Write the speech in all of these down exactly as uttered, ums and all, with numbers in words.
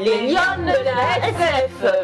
Les lionnes de la S F.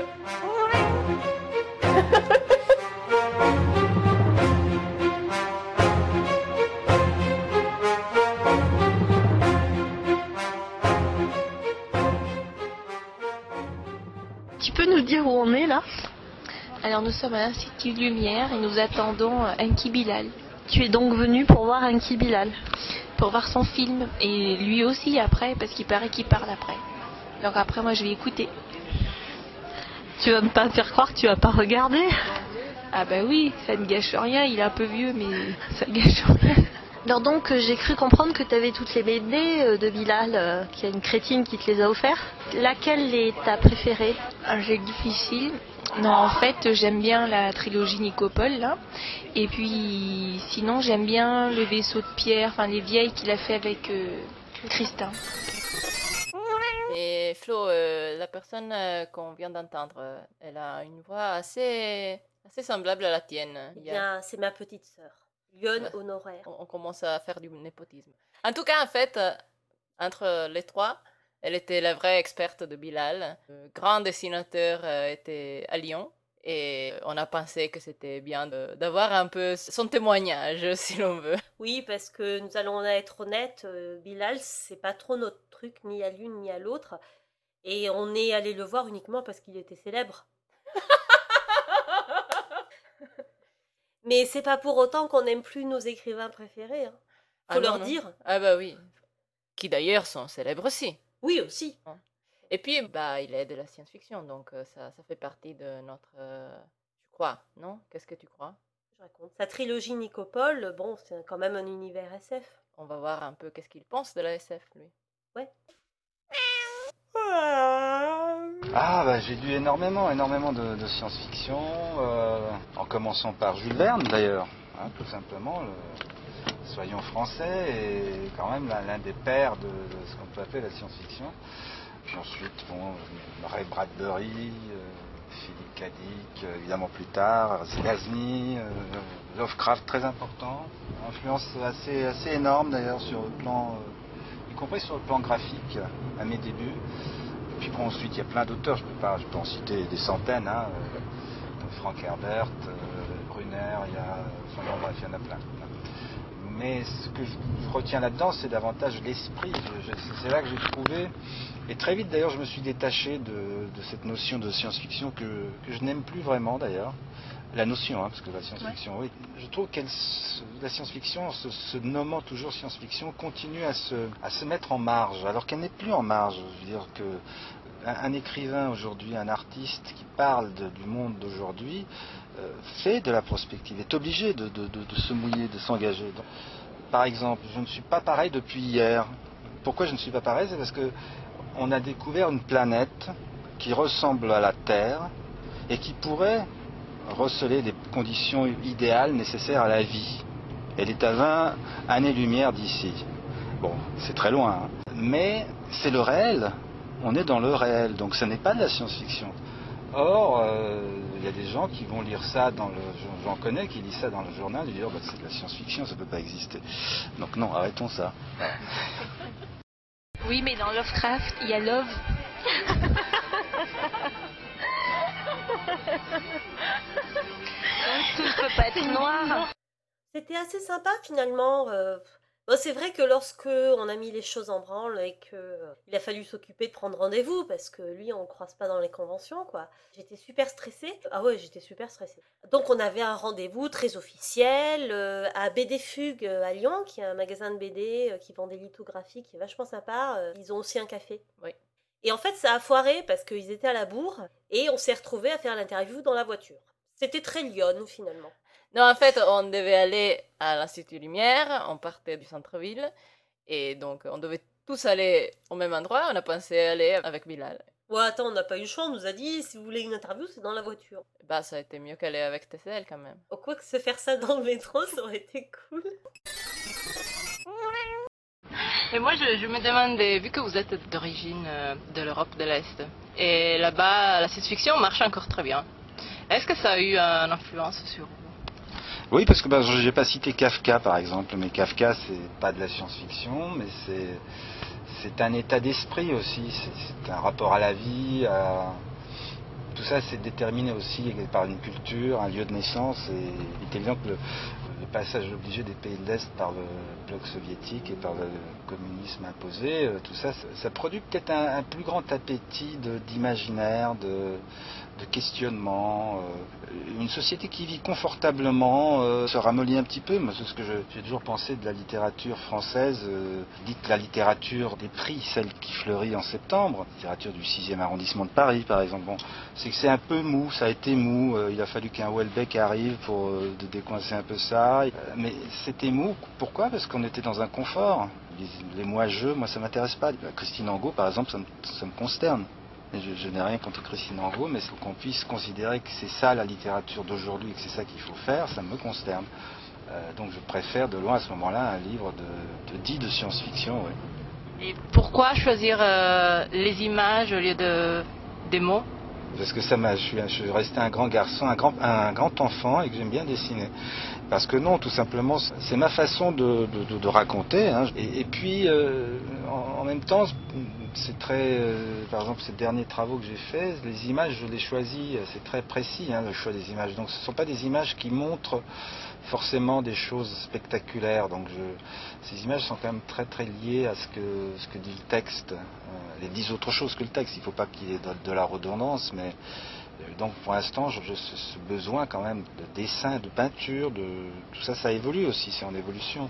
Tu peux nous dire où on est là? Alors nous sommes à l'Institut Lumière et nous attendons Enki Bilal. Tu es donc venu pour voir Enki Bilal? Pour voir son film, et lui aussi après, parce qu'il paraît qu'il parle après. Donc après moi je vais écouter. Tu vas me pas me faire croire que tu vas pas regarder? Ah bah oui, ça ne gâche rien, il est un peu vieux mais ça ne gâche rien. Alors donc j'ai cru comprendre que tu avais toutes les B D de Bilal, euh, qu'il y a une crétine qui te les a offertes. Laquelle est ta préférée? Un jeu difficile. Non, en fait, j'aime bien la trilogie Nicopole, là. Et puis, sinon, j'aime bien le vaisseau de pierre, enfin, les vieilles qu'il a fait avec euh, Christin. Et Flo, euh, la personne euh, qu'on vient d'entendre, euh, elle a une voix assez, assez semblable à la tienne. Eh Il y a- bien, c'est ma petite sœur, lionne Ouais. honoraire. On, on commence à faire du népotisme. En tout cas, en fait, euh, entre les trois, elle était la vraie experte de Bilal. Le grand dessinateur euh, était à Lyon. Et on a pensé que c'était bien de- d'avoir un peu son témoignage, si l'on veut. Oui, parce que nous allons être honnêtes, euh, Bilal, c'est pas trop notre truc, ni à l'une ni à l'autre. Et on est allé le voir uniquement parce qu'il était célèbre. Mais c'est pas pour autant qu'on n'aime plus nos écrivains préférés. Hein. Faut Ah non, leur non. dire. Ah bah oui. Qui d'ailleurs sont célèbres aussi. Oui, aussi. Et puis, bah, il est de la science-fiction, donc euh, ça, ça fait partie de notre... euh, Tu crois, non? Qu'est-ce que tu crois? Je raconte. Sa trilogie Nicopole, bon, c'est quand même un univers S F. On va voir un peu qu'est-ce qu'il pense de la S F, lui. Ouais. Ah bah j'ai lu énormément, énormément de, de science-fiction, euh, en commençant par Jules Verne d'ailleurs, hein, tout simplement. Le, soyons français et quand même l'un l'un des pères de, de ce qu'on peut appeler la science-fiction. Puis ensuite, bon, Ray Bradbury, euh, Philip K. Dick, euh, évidemment plus tard, Zelazny, euh, Lovecraft très important, influence assez, assez énorme d'ailleurs sur le plan, euh, y compris sur le plan graphique à mes débuts. Puis bon, ensuite, il y a plein d'auteurs, je peux pas, je peux en citer des centaines, hein, euh, Frank Herbert, euh, Brunner, il y a, enfin, bon, bref, il y en a plein. Mais ce que je, je retiens là-dedans, c'est davantage l'esprit. Je- je- C'est là que j'ai trouvé, et très vite d'ailleurs, je me suis détaché de, de cette notion de science-fiction que, que je n'aime plus vraiment d'ailleurs. La notion, hein, parce que la science-fiction, oui. Je trouve que la science-fiction, se, se nommant toujours science-fiction, continue à se, à se mettre en marge, alors qu'elle n'est plus en marge. Je veux dire que un, un écrivain aujourd'hui, un artiste qui parle de- du monde d'aujourd'hui, euh, fait de la prospective, est obligé de, de- de- de se mouiller, de s'engager. Donc, par exemple, je ne suis pas pareil depuis hier. Pourquoi je ne suis pas pareil? C'est parce que on a découvert une planète qui ressemble à la Terre et qui pourrait receler des conditions idéales nécessaires à la vie. Elle est à vingt années-lumière d'ici. Bon, c'est très loin, hein. Mais c'est le réel. On est dans le réel, donc ce n'est pas de la science-fiction. Or, euh, il y a des gens qui vont lire ça dans le... J'en connais qui lisent ça dans le journal et disent oh, bah, c'est de la science-fiction, ça ne peut pas exister. Donc non, arrêtons ça. Oui, mais dans Lovecraft, il y a Love. Tout ne peut pas être noir. C'était assez sympa finalement. euh. Bon, c'est vrai que lorsque on a mis les choses en branle et que euh, il a fallu s'occuper de prendre rendez-vous parce que lui on ne croise pas dans les conventions quoi. J'étais super stressée. Ah ouais, j'étais super stressée. Donc on avait un rendez-vous très officiel euh, à B D Fugue euh, à Lyon, qui est un magasin de B D euh, qui vend des lithographies, qui est vachement sympa. Euh, ils ont aussi un café. Oui. Et en fait ça a foiré parce qu'ils étaient à la bourre et on s'est retrouvés à faire l'interview dans la voiture. C'était très Lyon finalement. Non, en fait, on devait aller à l'Institut Lumière, on partait du centre-ville, et donc on devait tous aller au même endroit, on a pensé aller avec Bilal. Ouais, attends, on n'a pas eu le choix, on nous a dit si vous voulez une interview, c'est dans la voiture. Bah, ça a été mieux qu'aller avec T C L quand même. Oh, quoi que se faire ça dans le métro, ça aurait été cool. Et moi, je, je me demandais, vu que vous êtes d'origine euh, de l'Europe de l'Est, et là-bas, la science-fiction marche encore très bien, est-ce que ça a eu une influence sur vous? Oui, parce que ben, j'ai pas cité Kafka par exemple, mais Kafka c'est pas de la science-fiction, mais c'est c'est un état d'esprit aussi, c'est un rapport à la vie, à... tout ça c'est déterminé aussi par une culture, un lieu de naissance, et il est évident que le, le passage obligé des pays de l'Est par le bloc soviétique et par le communisme imposé, tout ça, ça, ça produit peut-être un, un plus grand appétit d'imaginaire, de, de questionnement. Une société qui vit confortablement euh, se ramollit un petit peu. Moi, c'est ce que j'ai toujours pensé de la littérature française, euh, dite la littérature des prix, celle qui fleurit en septembre, la littérature du sixième arrondissement de Paris par exemple. Bon, c'est que c'est un peu mou, ça a été mou, euh, il a fallu qu'un Houellebecq arrive pour euh, de décoincer un peu ça, euh, mais c'était mou, pourquoi? Parce qu'on était dans un confort. Les, les moi-je, moi ça m'intéresse pas. Christine Angot par exemple, ça me, ça me consterne. Je, je n'ai rien contre Christine Angot, mais il faut qu'on puisse considérer que c'est ça la littérature d'aujourd'hui et que c'est ça qu'il faut faire, ça me consterne. Euh, donc je préfère de loin à ce moment-là un livre de, de dit de science-fiction. Ouais. Et pourquoi choisir euh, les images au lieu de, des mots? Parce que ça m'a, je suis, je suis resté un grand garçon, un grand, un grand enfant et que j'aime bien dessiner. Parce que non, tout simplement, c'est ma façon de, de, de, de raconter. Hein. Et, et puis, euh, en, en même temps, c'est très, euh, par exemple, ces derniers travaux que j'ai faits, les images, je les choisis, c'est très précis, hein, le choix des images. Donc, ce ne sont pas des images qui montrent forcément des choses spectaculaires. Donc, je, ces images sont quand même très, très liées à ce que, ce que dit le texte. Euh, elles disent autre chose que le texte. Il ne faut pas qu'il y ait de, de la redondance, mais donc pour l'instant, je, je, ce besoin quand même de dessin, de peinture, de, tout ça, ça évolue aussi, c'est en évolution.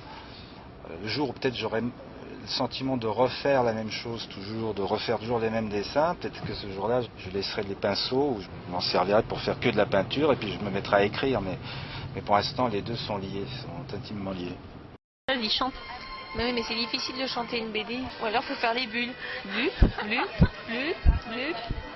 Le jour où peut-être j'aurai le sentiment de refaire la même chose toujours, de refaire toujours les mêmes dessins, peut-être que ce jour-là, je laisserai les pinceaux, ou je m'en servirai pour faire que de la peinture, et puis je me mettrai à écrire, mais, mais pour l'instant, les deux sont liés, sont intimement liés. Il chante. Mais oui, mais c'est difficile de chanter une B D. Ou alors faut faire les bulles. Bu, bu, bu, bu.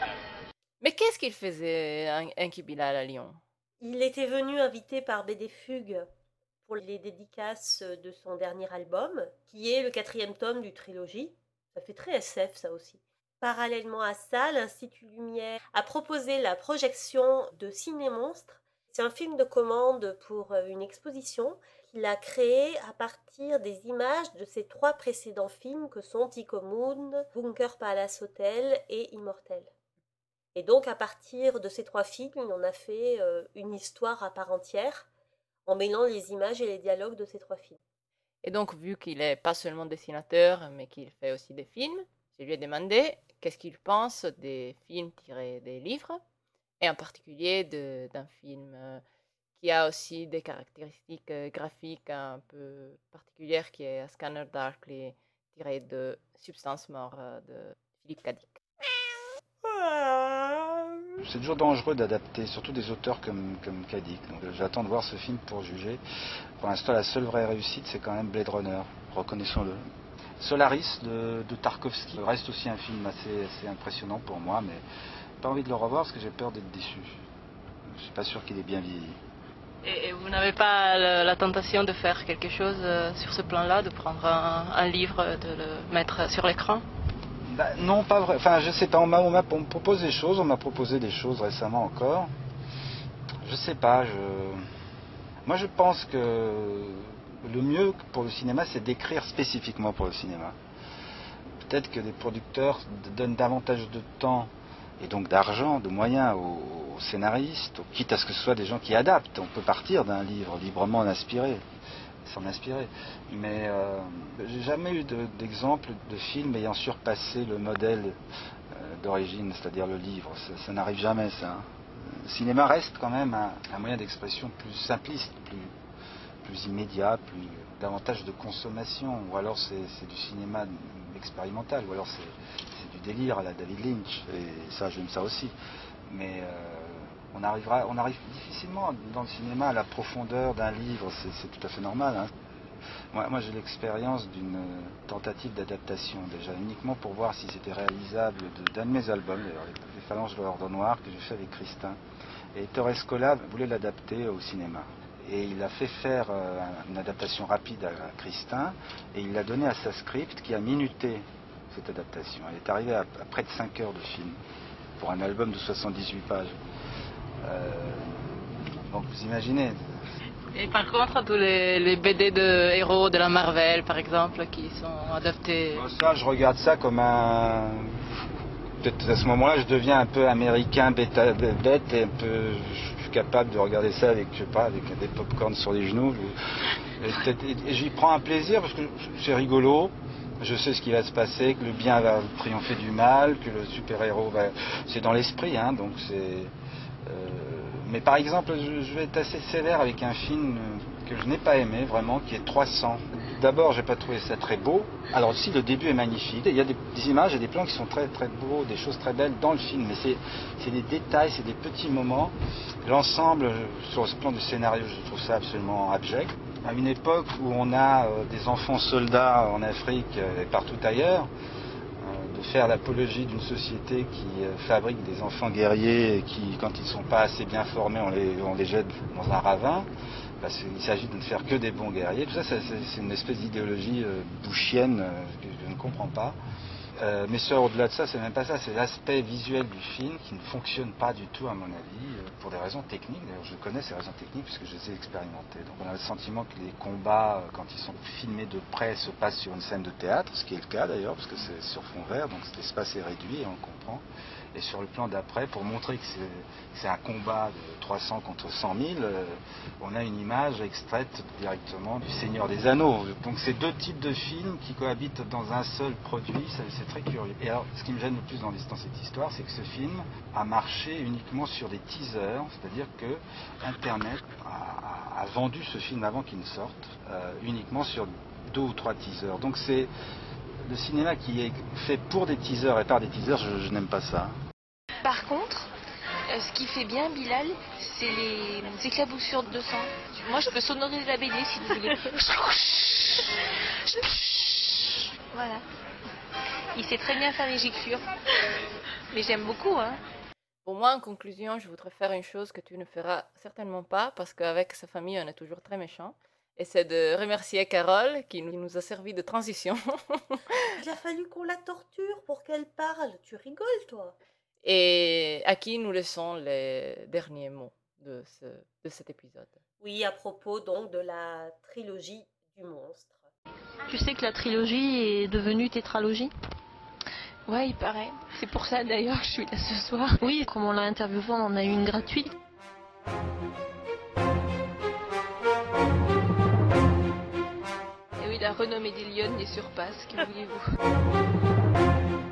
Mais qu'est-ce qu'il faisait, Enki Bilal, à Lyon? Il était venu invité par B D Fugue pour les dédicaces de son dernier album, qui est le quatrième tome du trilogie. Ça fait très S F, ça aussi. Parallèlement à ça, l'Institut Lumière a proposé la projection de Ciné-Monstre. C'est un film de commande pour une exposition qu'il a créé à partir des images de ses trois précédents films que sont Tico Moon, Bunker Palace Hotel et Immortel. Et donc, à partir de ces trois films, on a fait euh, une histoire à part entière, en mêlant les images et les dialogues de ces trois films. Et donc, vu qu'il n'est pas seulement dessinateur, mais qu'il fait aussi des films, je lui ai demandé qu'est-ce qu'il pense des films tirés des livres, et en particulier de, d'un film euh, qui a aussi des caractéristiques euh, graphiques un peu particulières, qui est A Scanner Darkly, tiré de Substance Mort euh, de Philippe Cadic. C'est toujours dangereux d'adapter, surtout des auteurs comme, comme Cadic. Donc, j'attends de voir ce film pour juger. Pour l'instant, la seule vraie réussite, c'est quand même Blade Runner, reconnaissons-le. Solaris de, de Tarkovsky reste aussi un film assez, assez impressionnant pour moi, mais pas envie de le revoir parce que j'ai peur d'être déçu. Je suis pas sûr qu'il ait bien vieilli. Et, et vous n'avez pas la, la tentation de faire quelque chose euh, sur ce plan-là, de prendre un, un livre, de le mettre sur l'écran? Bah, non, pas vrai. Enfin, je sais pas. On m'a, on m'a on me propose des choses. On m'a proposé des choses récemment encore. Je sais pas. Je... Moi, je pense que le mieux pour le cinéma, c'est d'écrire spécifiquement pour le cinéma. Peut-être que les producteurs donnent davantage de temps et donc d'argent, de moyens aux, aux scénaristes, quitte à ce que ce soit des gens qui adaptent. On peut partir d'un livre librement en inspiré. S'en inspirer. Mais euh, j'ai jamais eu de, d'exemple de film ayant surpassé le modèle euh, d'origine, c'est-à-dire le livre. Ça, ça n'arrive jamais, ça. Le cinéma reste quand même un, un moyen d'expression plus simpliste, plus, plus immédiat, plus davantage de consommation. Ou alors c'est, c'est du cinéma expérimental, ou alors c'est, c'est du délire à la David Lynch. Et ça, j'aime ça aussi. Mais euh, On, arrivera, on arrive difficilement dans le cinéma à la profondeur d'un livre, c'est, c'est tout à fait normal. Hein. Moi, moi j'ai l'expérience d'une tentative d'adaptation déjà, uniquement pour voir si c'était réalisable de, d'un de mes albums, d'ailleurs, les, les Phalanges de l'Ordre Noir, que j'ai fait avec Christin. Et Torres Scola voulait l'adapter au cinéma. Et il a fait faire euh, une adaptation rapide à, à Christin, et il l'a donné à sa script qui a minuté cette adaptation. Elle est arrivée à, à près de cinq heures de film, pour un album de soixante-dix-huit pages. Euh, donc vous imaginez, Et par contre, tous les, les B D de héros de la Marvel, par exemple, qui sont adaptés. Bon, ça, je regarde ça comme un. Peut-être à ce moment-là, je deviens un peu américain, bêta, bête, et un peu. Je suis capable de regarder ça avec, je sais pas, avec des pop-corn sur les genoux. Et, et, et j'y prends un plaisir parce que c'est rigolo. Je sais ce qui va se passer, que le bien va triompher du mal, que le super-héros va. C'est dans l'esprit, hein, donc c'est. Euh... Mais par exemple, je, je vais être assez sévère avec un film que je n'ai pas aimé vraiment, qui est trois cents. D'abord, j'ai pas trouvé ça très beau. Alors si le début est magnifique, il y a des, des images et des plans qui sont très très beaux, des choses très belles dans le film, mais c'est, c'est des détails, c'est des petits moments. L'ensemble, sur le plan du scénario, je trouve ça absolument abject. À une époque où on a euh, des enfants soldats en Afrique et partout ailleurs, euh, de faire l'apologie d'une société qui euh, fabrique des enfants guerriers et qui, quand ils ne sont pas assez bien formés, on les, on les jette dans un ravin. Parce qu'il s'agit de ne faire que des bons guerriers. Tout ça, c'est, c'est une espèce d'idéologie euh, bushienne euh, que je ne comprends pas. Euh, mais ça, au-delà de ça, c'est même pas ça. C'est l'aspect visuel du film qui ne fonctionne pas du tout, à mon avis, euh, pour des raisons techniques. D'ailleurs, je connais ces raisons techniques puisque je les ai expérimentées. Donc, on a le sentiment que les combats, quand ils sont filmés de près, se passent sur une scène de théâtre, ce qui est le cas d'ailleurs, parce que c'est sur fond vert, donc cet espace est réduit et on le comprend. Et sur le plan d'après, pour montrer que c'est, c'est un combat de trois cents contre cent mille, euh, on a une image extraite directement du Seigneur des Anneaux. Donc c'est deux types de films qui cohabitent dans un seul produit, ça, c'est très curieux. Et alors, ce qui me gêne le plus dans, dans cette histoire, c'est que ce film a marché uniquement sur des teasers, c'est-à-dire que Internet a, a vendu ce film avant qu'il ne sorte, euh, uniquement sur deux ou trois teasers. Donc c'est le cinéma qui est fait pour des teasers et par des teasers, je, je n'aime pas ça. Par contre, euh, ce qui fait bien Bilal, c'est les éclaboussures de sang. Moi, je peux sonoriser la B D si vous voulez. Voilà. Il sait très bien faire les giclures. Mais j'aime beaucoup, hein. Pour moi, en conclusion, je voudrais faire une chose que tu ne feras certainement pas, parce qu'avec sa famille, on est toujours très méchants. Et c'est de remercier Carole qui nous a servi de transition. Il a fallu qu'on la torture pour qu'elle parle. Tu rigoles, toi. Et à qui nous laissons les derniers mots de, ce, de cet épisode. Oui, à propos donc de la trilogie du monstre. Tu sais que la trilogie est devenue tétralogie ? Ouais, il paraît. C'est pour ça d'ailleurs que je suis là ce soir. Oui, comme on l'a interviewé, on en a eu une gratuite. Et oui, la renommée des lionnes les surpasse, que voulez-vous.